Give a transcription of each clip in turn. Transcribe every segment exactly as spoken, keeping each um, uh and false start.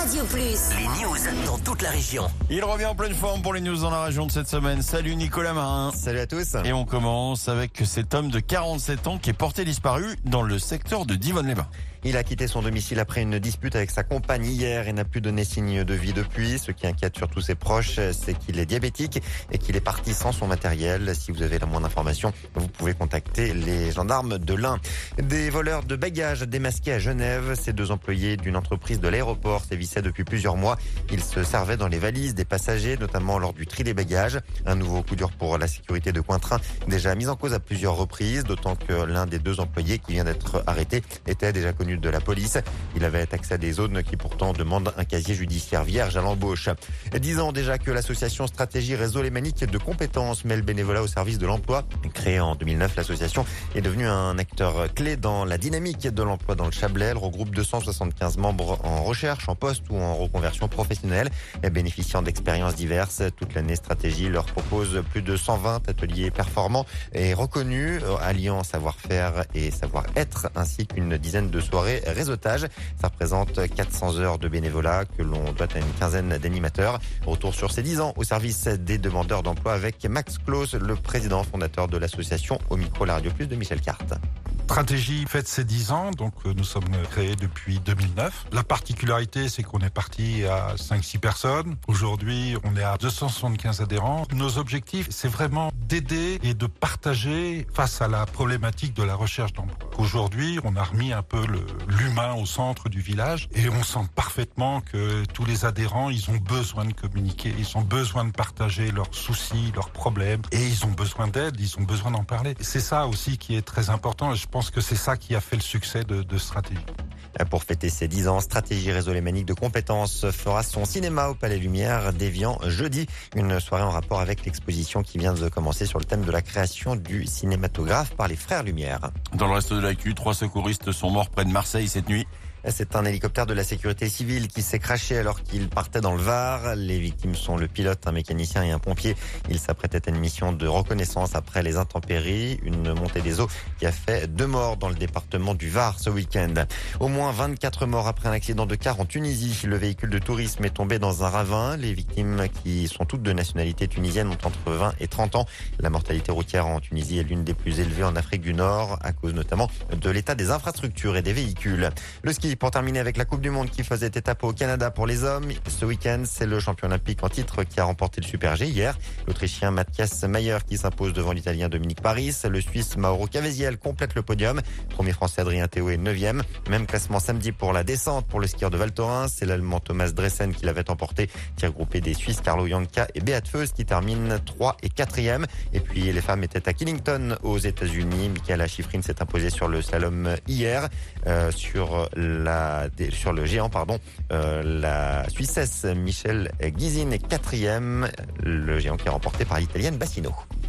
Radio Plus. Les news dans toute la région. Il revient en pleine forme pour les news dans la région de cette semaine. Salut Nicolas Marin. Salut à tous. Et on commence avec cet homme de quarante-sept ans qui est porté disparu dans le secteur de Divonne-les-Bains. Il a quitté son domicile après une dispute avec sa compagne hier et n'a plus donné signe de vie depuis. Ce qui inquiète surtout ses proches, c'est qu'il est diabétique et qu'il est parti sans son matériel. Si vous avez la moindre information, vous pouvez contacter les gendarmes de l'Ain. Des voleurs de bagages démasqués à Genève. Ces deux employés d'une entreprise de l'aéroport sévissaient depuis plusieurs mois. Ils se servaient dans les valises des passagers, notamment lors du tri des bagages. Un nouveau coup dur pour la sécurité de Cointrin, déjà mis en cause à plusieurs reprises, d'autant que l'un des deux employés qui vient d'être arrêté était déjà connu de la police. Il avait accès à des zones qui pourtant demandent un casier judiciaire vierge à l'embauche. Dix ans déjà que l'association Stratégie Réseau Lémanique de compétences met le bénévolat au service de l'emploi. Créée en deux mille neuf, l'association est devenue un acteur clé dans la dynamique de l'emploi dans le Chablais. Elle regroupe deux cent soixante-quinze membres en recherche, en poste ou en reconversion professionnelle. Bénéficiant d'expériences diverses, toute l'année Stratégie leur propose plus de cent vingt ateliers performants et reconnus, alliant savoir-faire et savoir-être, ainsi qu'une dizaine de soirées réseautage. Ça représente quatre cents heures de bénévolat que l'on doit à une quinzaine d'animateurs. Retour sur ces dix ans au service des demandeurs d'emploi avec Max Claus, le président fondateur de l'association, au micro La Radio Plus de Michel Carte. Stratégie fête ses dix ans, donc nous sommes créés depuis deux mille neuf. La particularité, c'est qu'on est parti à cinq six personnes. Aujourd'hui, on est à deux cent soixante-quinze adhérents. Nos objectifs, c'est vraiment d'aider et de partager face à la problématique de la recherche d'emploi. Aujourd'hui, on a remis un peu le, l'humain au centre du village et on sent parfaitement que tous les adhérents, ils ont besoin de communiquer, ils ont besoin de partager leurs soucis, leurs problèmes et ils ont besoin d'aide, ils ont besoin d'en parler. C'est ça aussi qui est très important et je pense que c'est ça qui a fait le succès de, de Stratégie. Pour fêter ses dix ans, Stratégie Réseau Lémanique de compétences fera son cinéma au Palais Lumière d'Évian jeudi. Une soirée en rapport avec l'exposition qui vient de commencer sur le thème de la création du cinématographe par les Frères Lumière. Dans le reste de l'actu, trois secouristes sont morts près de Marseille cette nuit. C'est un hélicoptère de la sécurité civile qui s'est crashé alors qu'il partait dans le Var. Les victimes sont le pilote, un mécanicien et un pompier. Ils s'apprêtaient à une mission de reconnaissance après les intempéries. Une montée des eaux qui a fait deux morts dans le département du Var ce week-end. Au moins vingt-quatre morts après un accident de car en Tunisie. Le véhicule de tourisme est tombé dans un ravin. Les victimes, qui sont toutes de nationalité tunisienne, ont entre vingt et trente ans. La mortalité routière en Tunisie est l'une des plus élevées en Afrique du Nord, à cause notamment de l'état des infrastructures et des véhicules. Le ski, pour terminer avec la Coupe du Monde qui faisait étape au Canada pour les hommes. Ce week-end, c'est le champion olympique en titre qui a remporté le Super G hier. L'Autrichien Matthias Mayer qui s'impose devant l'Italien Dominique Paris. Le Suisse Mauro Cavesiel complète le podium. Premier Français Adrien Théo est neuvième. Même classement samedi pour la descente pour le skieur de Val Thorens. C'est l'Allemand Thomas Dressen qui l'avait emporté. Tir groupé des Suisses Carlo Janka et Beat Feuz qui terminent trois et quatrième. Et puis les femmes étaient à Killington aux États-Unis. Michaela Schifrin s'est imposée sur le slalom hier. Euh, sur la sur le géant, pardon, euh, la Suissesse Michel Guizine est quatrième, le géant qui est remporté par l'Italienne Bassino.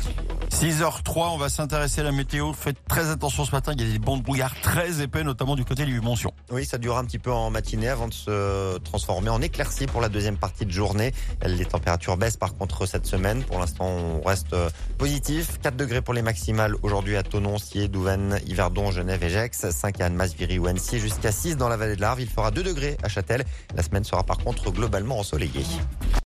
six heures trois, on va s'intéresser à la météo. Faites très attention ce matin, il y a des bancs de brouillard très épais, notamment du côté du Montion. Oui, ça durera un petit peu en matinée avant de se transformer en éclaircie pour la deuxième partie de journée. Les températures baissent par contre cette semaine. Pour l'instant, on reste positif. quatre degrés pour les maximales aujourd'hui à Thonon, Sierre, Douvaine, Yverdon, Genève et Gex. cinq à Annemasse, Viry ou Annecy, jusqu'à six dans la vallée de l'Arve. Il fera deux degrés à Châtel. La semaine sera par contre globalement ensoleillée.